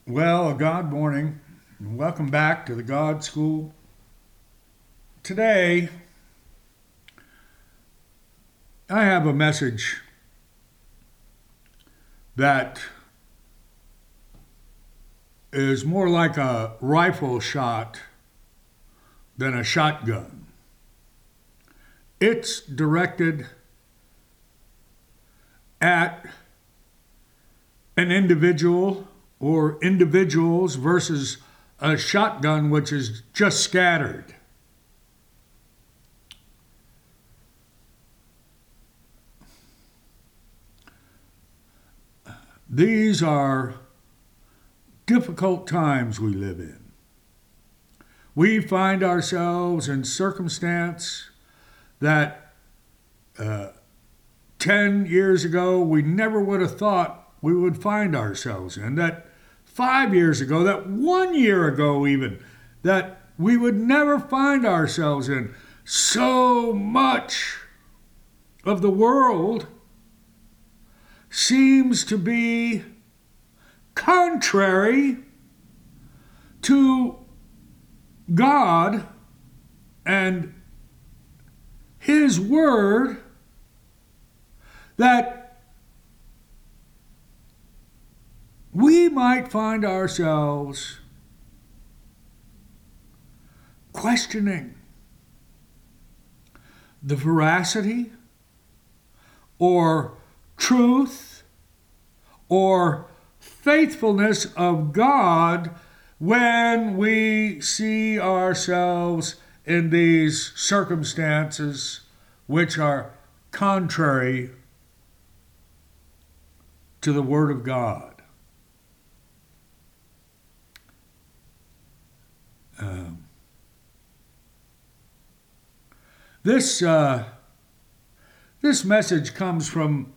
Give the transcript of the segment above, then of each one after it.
Well, God morning. Welcome back to the God School. Today, I have a message that is more like a rifle shot than a shotgun. It's directed at an individual or individuals versus a shotgun which is just scattered. These are difficult times we live in. We find ourselves in circumstance that 10 years ago we never would have thought we would find ourselves in, that 5 years ago, that 1 year ago even, that we would never find ourselves in. So much of the world seems to be contrary to God and His Word, that we might find ourselves questioning the veracity or truth or faithfulness of God when we see ourselves in these circumstances which are contrary to the Word of God. This message comes from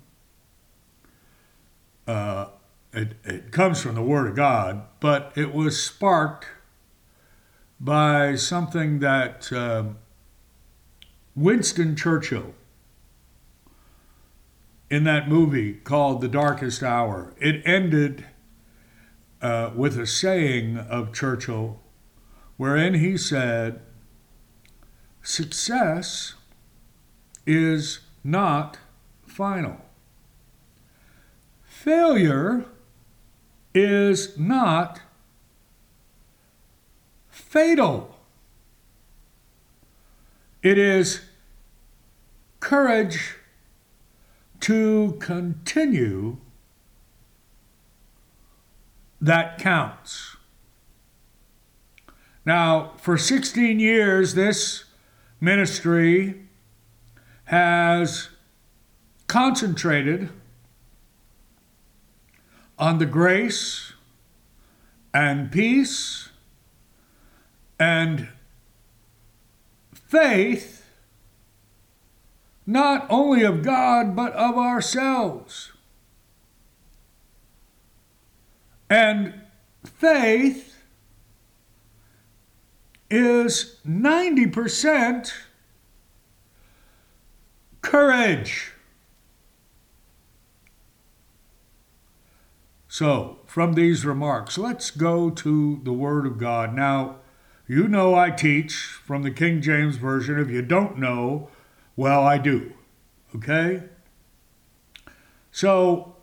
it comes from the Word of God, but it was sparked by something that Winston Churchill, in that movie called The Darkest Hour, it ended with a saying of Churchill wherein he said, "Success is not final. Failure is not fatal. It is courage to continue that counts." Now, for 16 years, this ministry has concentrated on the grace and peace and faith, not only of God, but of ourselves. And faith is 90% courage. So, from these remarks, let's go to the Word of God. Now, you know I teach from the King James Version. If you don't know, well, I do. Okay? So,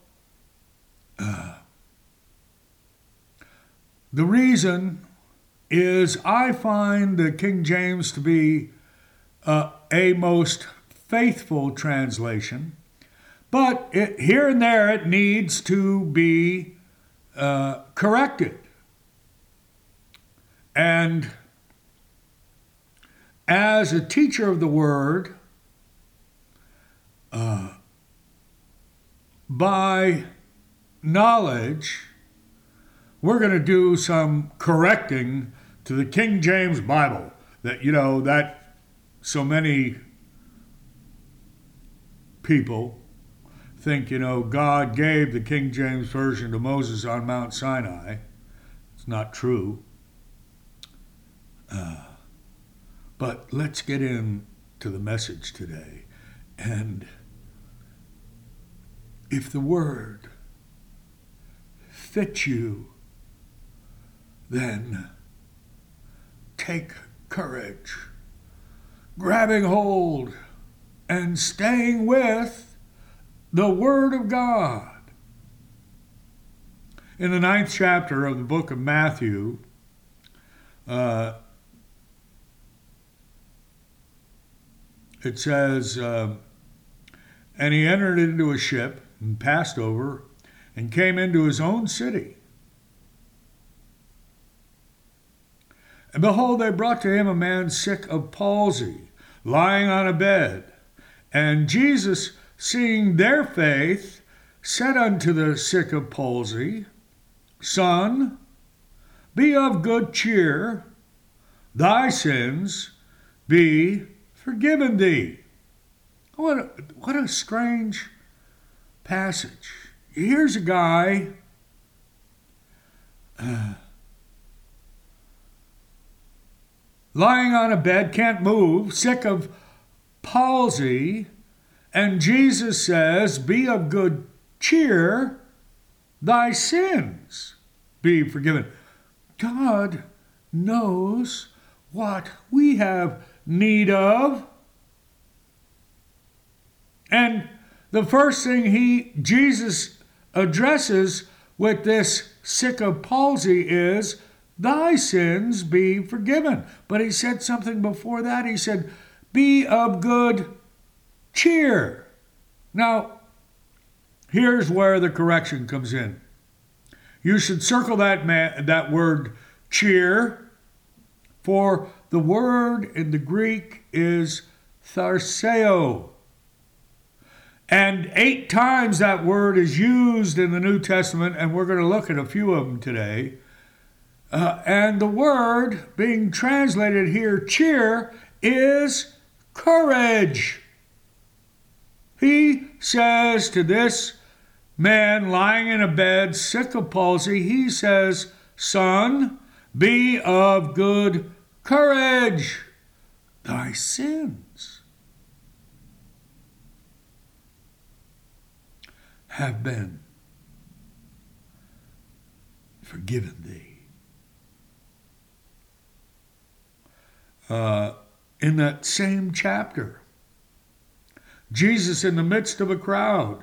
the reason is I find the King James to be a most faithful translation, but here and there it needs to be corrected. And as a teacher of the Word, by knowledge, we're going to do some correcting to the King James Bible that so many people think, God gave the King James Version to Moses on Mount Sinai. It's not true. But let's get into the message today. And if the Word fits you then take courage, grabbing hold and staying with the Word of God. In the 9th chapter of the book of Matthew, it says, and he entered into a ship and passed over and came into his own city. And behold, they brought to him a man sick of palsy, lying on a bed. And Jesus, seeing their faith, said unto the sick of palsy, Son, be of good cheer, thy sins be forgiven thee. What a strange passage. Here's a guy lying on a bed, can't move, sick of palsy, and Jesus says, be of good cheer, thy sins be forgiven. God knows what we have need of. And the first thing Jesus addresses with this sick of palsy is, thy sins be forgiven. But he said something before that. He said, be of good cheer. Now, here's where the correction comes in. You should circle that word cheer, for the word in the Greek is tharseo. And 8 times that word is used in the New Testament, and we're going to look at a few of them today. And the word being translated here, cheer, is courage. He says to this man lying in a bed, sick of palsy, he says, Son, be of good courage. Thy sins have been forgiven thee. In that same chapter, Jesus in the midst of a crowd,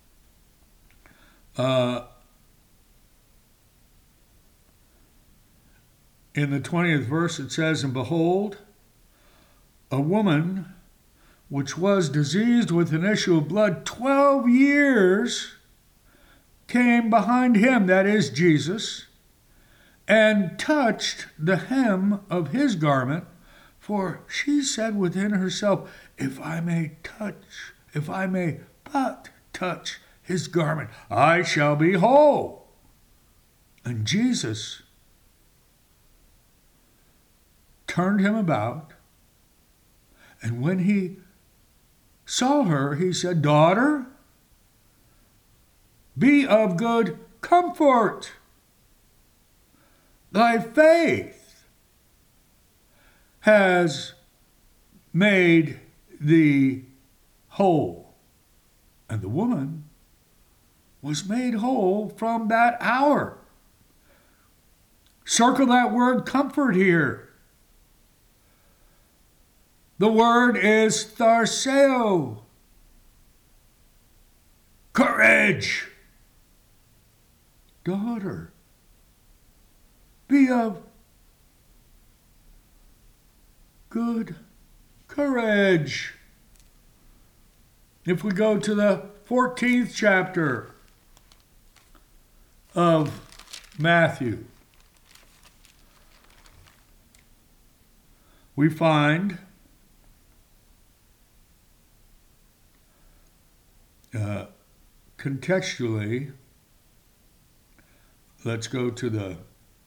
in the 20th verse it says, And behold, a woman which was diseased with an issue of blood 12 years came behind him, that is Jesus, and touched the hem of his garment, for she said within herself, if I may but touch his garment, I shall be whole. And Jesus turned him about, and when he saw her, he said, Daughter, be of good comfort. Thy faith has made thee whole. And the woman was made whole from that hour. Circle that word comfort here. The word is tharseo. Courage. Daughter, be of good courage. If we go to the 14th chapter of Matthew, we find contextually, let's go to the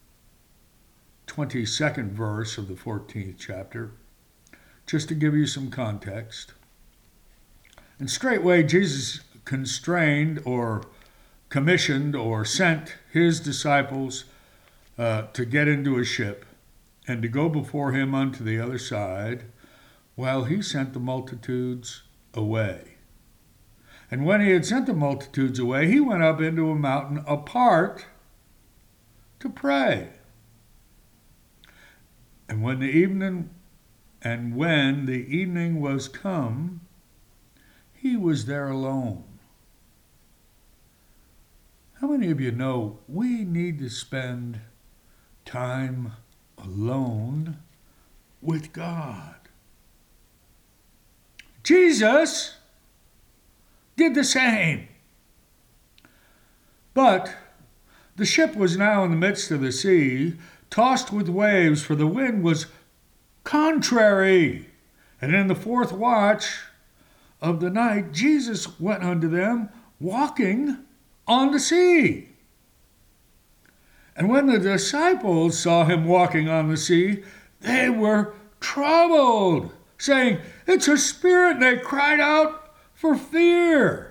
22nd verse of the 14th chapter, just to give you some context. And straightway Jesus constrained or commissioned or sent his disciples to get into a ship and to go before him unto the other side, while he sent the multitudes away. And when he had sent the multitudes away, he went up into a mountain apart to pray. And when the evening was come, he was there alone. How many of you know we need to spend time alone with God? Jesus did the same. But the ship was now in the midst of the sea, tossed with waves, for the wind was contrary. And in the fourth watch of the night, Jesus went unto them, walking on the sea. And when the disciples saw him walking on the sea, they were troubled, saying, "It's a spirit," and they cried out for fear.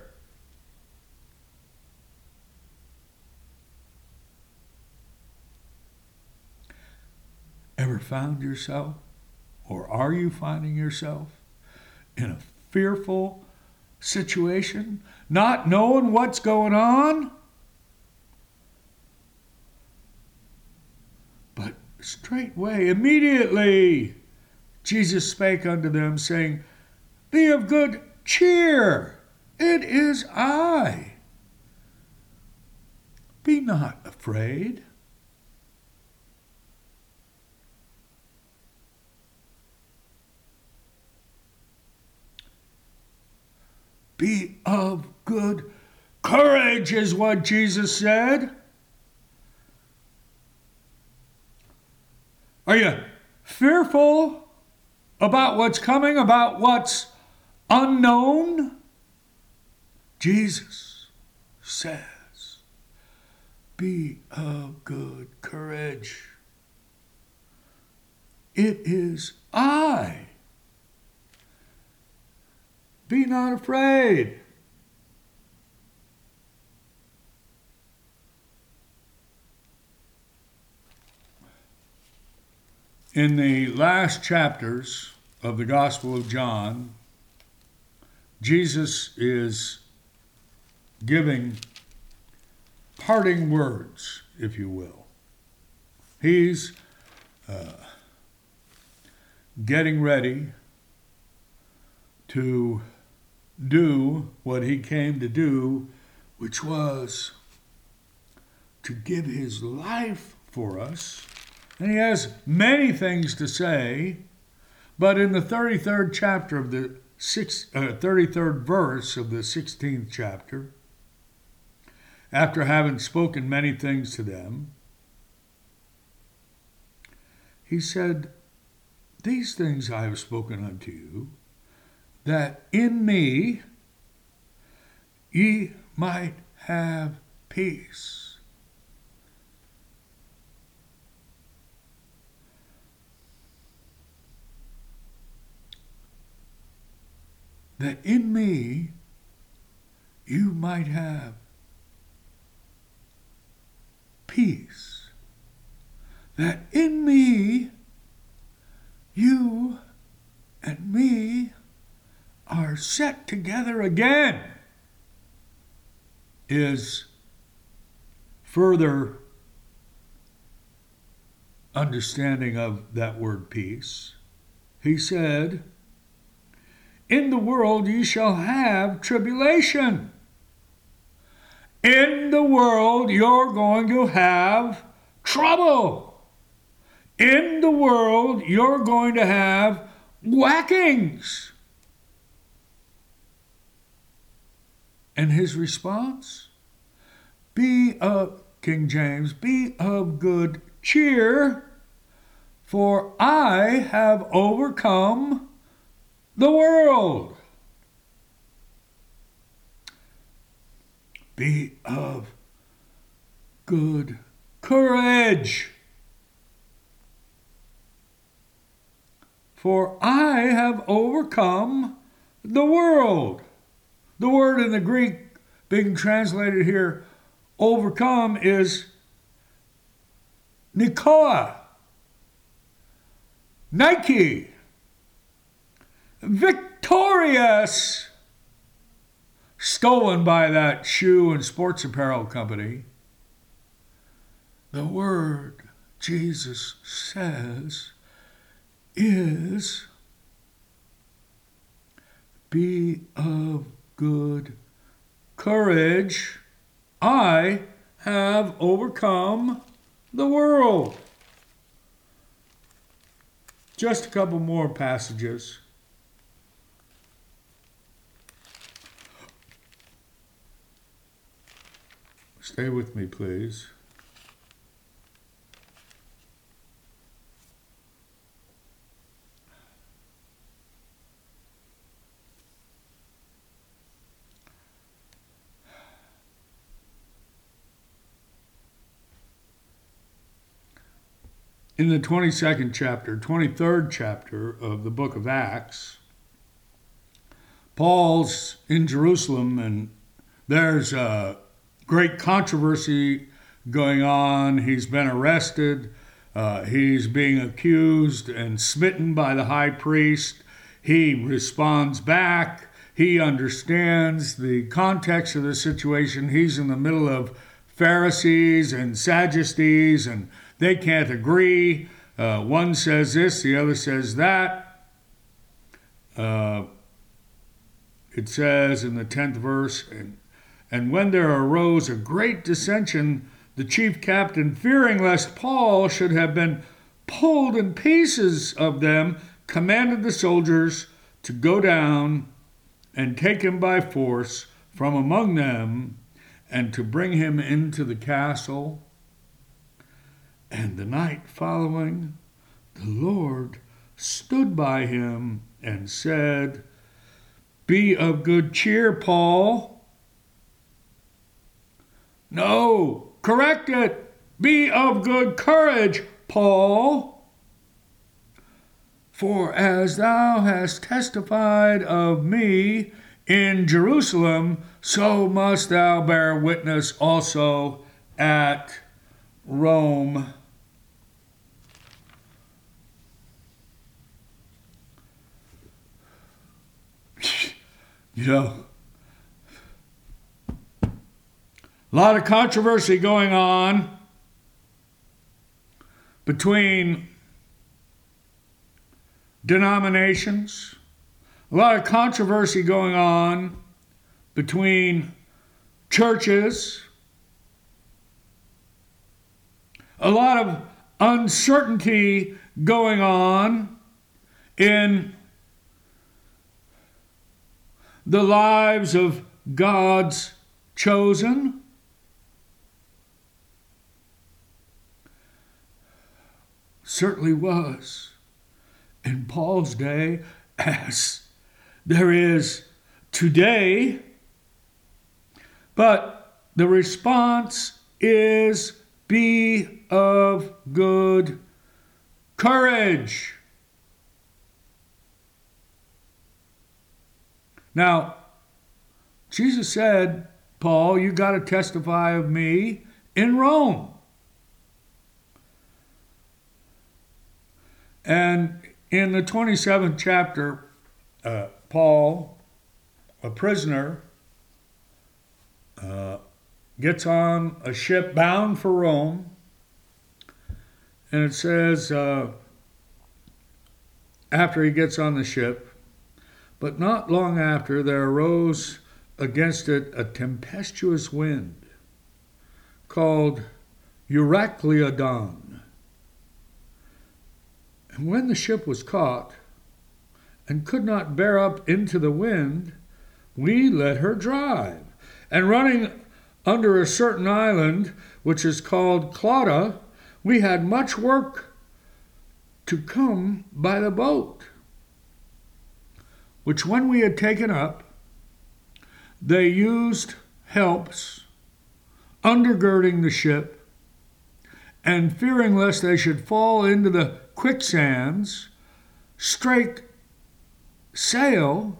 Ever found yourself, or are you finding yourself in a fearful situation, not knowing what's going on? But straightway, immediately, Jesus spake unto them, saying, "Be of good cheer, it is I. Be not afraid." Be of good courage is what Jesus said. Are you fearful about what's coming, about what's unknown? Jesus says, be of good courage. It is I. Be not afraid. In the last chapters of the Gospel of John, Jesus is giving parting words, if you will. He's getting ready to do what he came to do, which was to give his life for us. And he has many things to say, but in the 33rd chapter of the 33rd verse of the 16th chapter, after having spoken many things to them, he said, "These things I have spoken unto you, that in me ye might have peace." That in me you might have peace. That in me you and me are set together again, is further understanding of that word peace. He said, "In the world ye shall have tribulation." In the world you're going to have trouble. In the world you're going to have whackings. And his response? King James, be of good cheer, for I have overcome the world. Be of good courage, for I have overcome the world. The word in the Greek being translated here, overcome, is Nikoa, Nike, victorious, stolen by that shoe and sports apparel company. The word, Jesus says, is, be of good courage. I have overcome the world. Just a couple more passages. Stay with me, please. In the 23rd chapter of the book of Acts, Paul's in Jerusalem, and there's a great controversy going on. He's been arrested. He's being accused and smitten by the high priest. He responds back. He understands the context of the situation. He's in the middle of Pharisees and Sadducees, and they can't agree. One says this, the other says that. It says in the 10th verse, and when there arose a great dissension, the chief captain, fearing lest Paul should have been pulled in pieces of them, commanded the soldiers to go down and take him by force from among them, and to bring him into the castle. And the night following, the Lord stood by him and said, Be of good cheer, Paul. No, correct it. Be of good courage, Paul. For as thou hast testified of me in Jerusalem, so must thou bear witness also at Rome. You know, a lot of controversy going on between denominations, a lot of controversy going on between churches, a lot of uncertainty going on in the lives of God's chosen. Certainly was in Paul's day, as there is today. But the response is, be of good courage. Now, Jesus said, Paul, you got to testify of me in Rome. And in the 27th chapter, Paul, a prisoner, gets on a ship bound for Rome. And it says, after he gets on the ship, but not long after, there arose against it a tempestuous wind called Euroclydon. And when the ship was caught and could not bear up into the wind, we let her drive. And running under a certain island, which is called Clauda, we had much work to come by the boat, which when we had taken up, they used helps, undergirding the ship, and fearing lest they should fall into the quicksands, strake sail,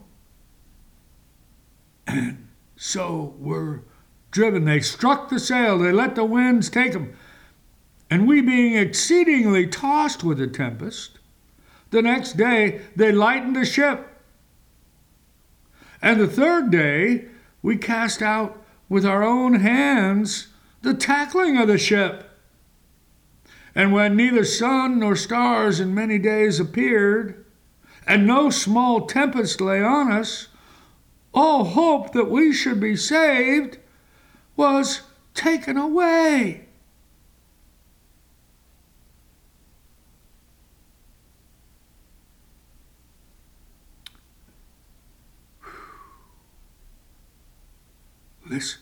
and so were driven. They struck the sail, they let the winds take them. And we being exceedingly tossed with the tempest, the next day they lightened the ship. And the third day, we cast out with our own hands the tackling of the ship. And when neither sun nor stars in many days appeared, and no small tempest lay on us, all hope that we should be saved was taken away. Listen.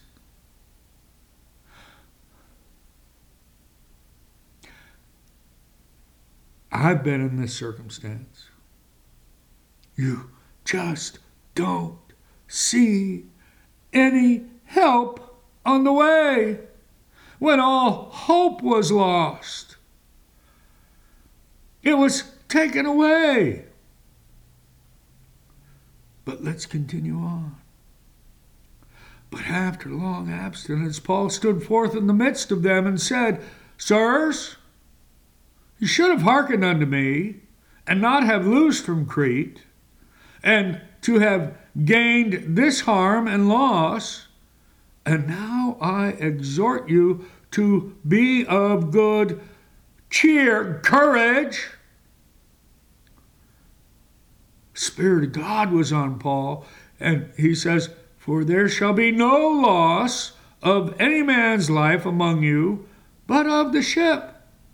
I've been in this circumstance. You just don't see any help on the way when all hope was lost. It was taken away. But let's continue on. But after long abstinence, Paul stood forth in the midst of them and said, Sirs, you should have hearkened unto me, and not have loosed from Crete, and to have gained this harm and loss. And now I exhort you to be of good cheer, courage. Spirit of God was on Paul, and he says, For there shall be no loss of any man's life among you, but of the ship.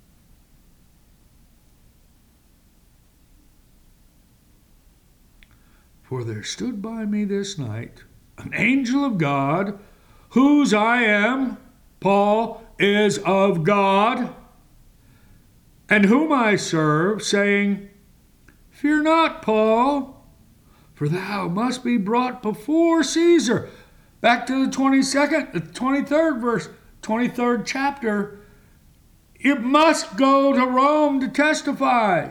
For there stood by me this night an angel of God, whose I am, Paul, is of God, and whom I serve, saying, Fear not, Paul, for thou must be brought before Caesar. Back to the 23rd verse, 23rd chapter. You must go to Rome to testify.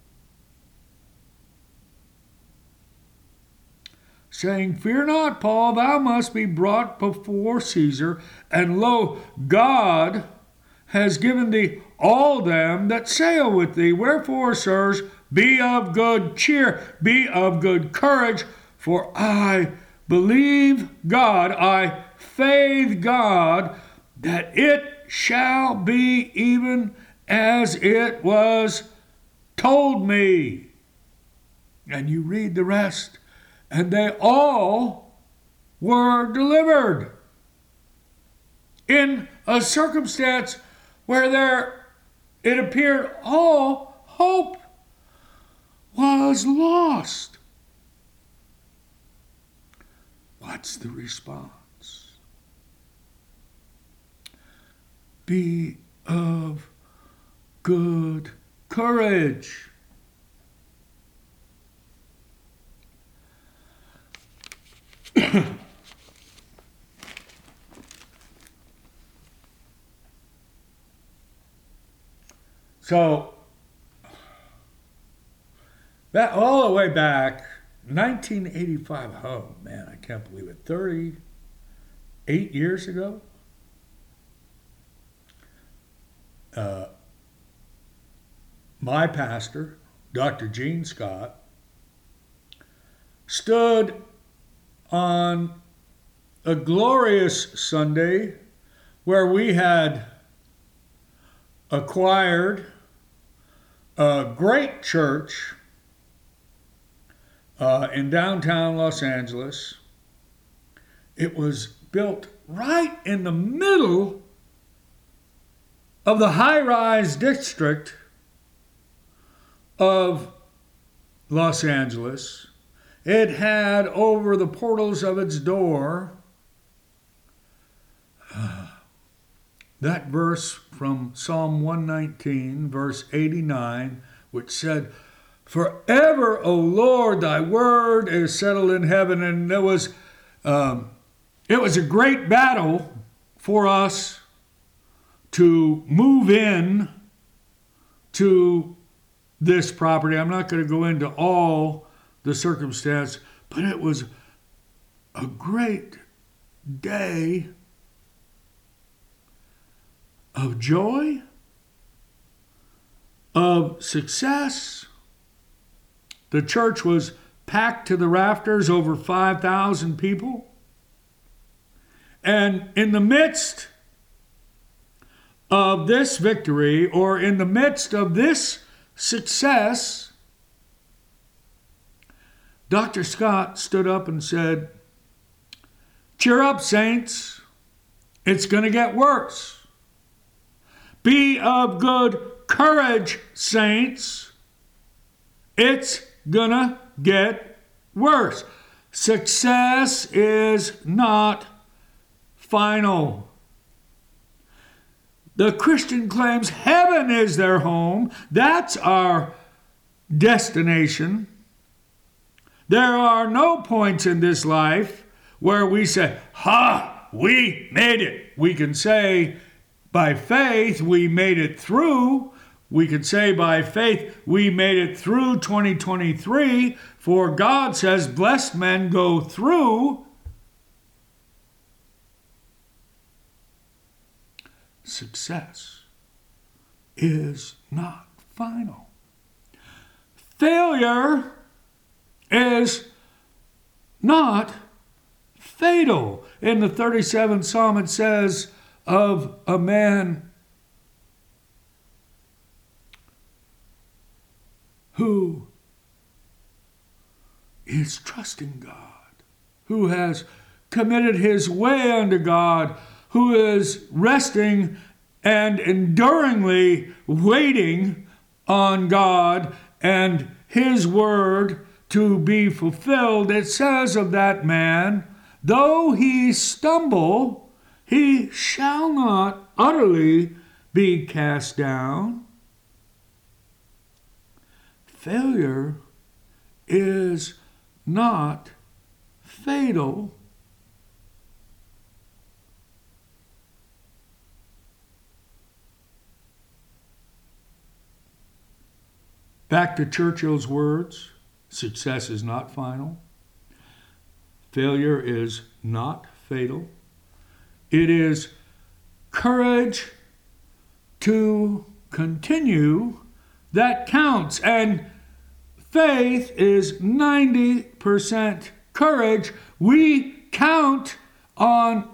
Saying, Fear not, Paul, thou must be brought before Caesar, and lo, God has given thee all them that sail with thee. Wherefore, sirs, be of good cheer, be of good courage, for I believe God, I faith God, that it shall be even as it was told me. And you read the rest. And they all were delivered in a circumstance where it appeared all hope was lost. What's the response? Be of good courage. So, that all the way back, 1985, oh man, I can't believe it, 38 years ago, my pastor, Dr. Gene Scott, stood on a glorious Sunday where we had acquired a great church in downtown Los Angeles. It was built right in the middle of the high-rise district of Los Angeles. It had over the portals of its door that verse from Psalm 119, verse 89, which said, Forever, O Lord, thy word is settled in heaven. And it was a great battle for us to move in to this property. I'm not going to go into all the circumstance, but it was a great day of joy, of success. The church was packed to the rafters, over 5,000 people. And in the midst of this victory, or in the midst of this success, Dr. Scott stood up and said, "Cheer up, saints. It's going to get worse. Be of good courage, saints. It's going to get worse." Success is not final. The Christian claims heaven is their home. That's our destination. There are no points in this life where we say, "Ha, we made it." We can say by faith we made it through. We can say by faith we made it through 2023, for God says blessed men go through. Success is not final. Failure is not fatal. In the 37th Psalm it says of a man who is trusting God, who has committed his way unto God, who is resting and enduringly waiting on God and his word to be fulfilled. It says of that man, though he stumble, he shall not utterly be cast down. Failure is not fatal. Back to Churchill's words, success is not final. Failure is not fatal. It is courage to continue that counts. And faith is 90% courage. We count on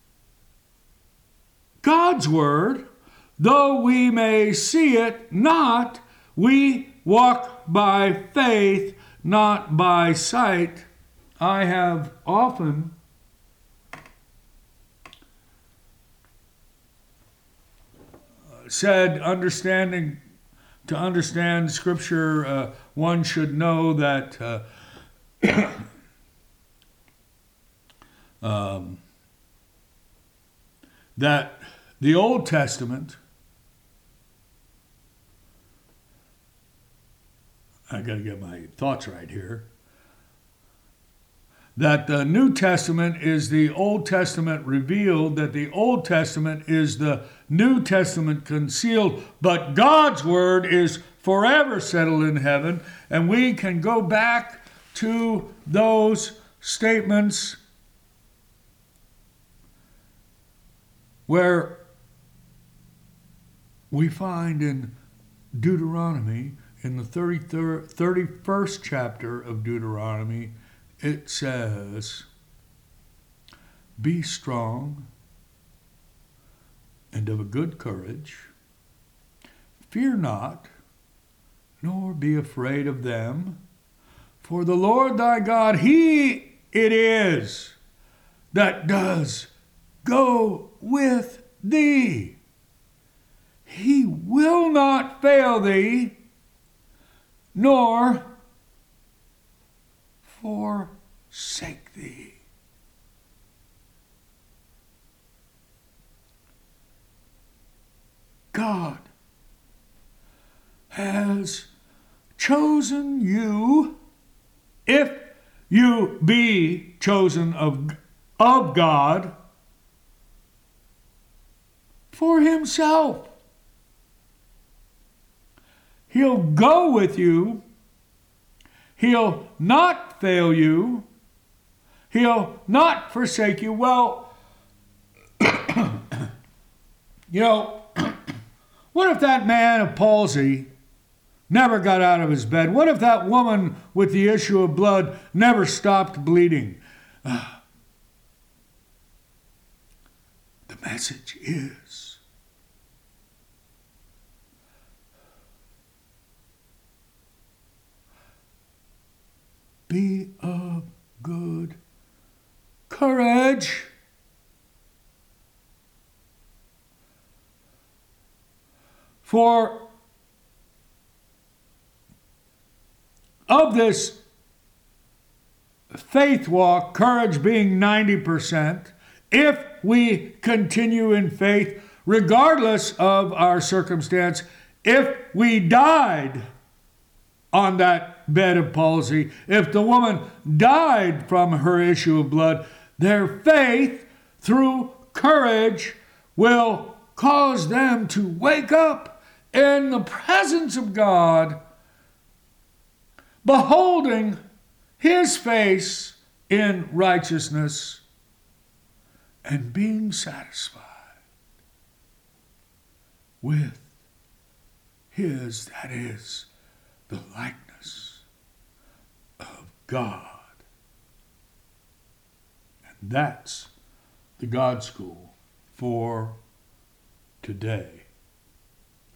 God's word, though we may see it not. We walk by faith, not by sight. I have often said, to understand Scripture, one should know that that the Old Testament, I got to get my thoughts right here, that the New Testament is the Old Testament revealed, that the Old Testament is the New Testament concealed, but God's word is forever settled in heaven, and we can go back to those statements where we find in Deuteronomy, in the 31st chapter of Deuteronomy, it says, "Be strong and of a good courage. Fear not, nor be afraid of them. For the Lord thy God, He it is that does go with thee. He will not fail thee, nor forsake thee." God has chosen you, if you be chosen of God, for Himself. He'll go with you. He'll not fail you. He'll not forsake you. Well, what if that man of palsy never got out of his bed? What if that woman with the issue of blood never stopped bleeding? The message is For of this faith walk, courage being 90%, if we continue in faith, regardless of our circumstance, if we died on that bed of palsy, if the woman died from her issue of blood, their faith through courage will cause them to wake up in the presence of God, beholding his face in righteousness and being satisfied with his, that is, the likeness of God. And that's the God School for today.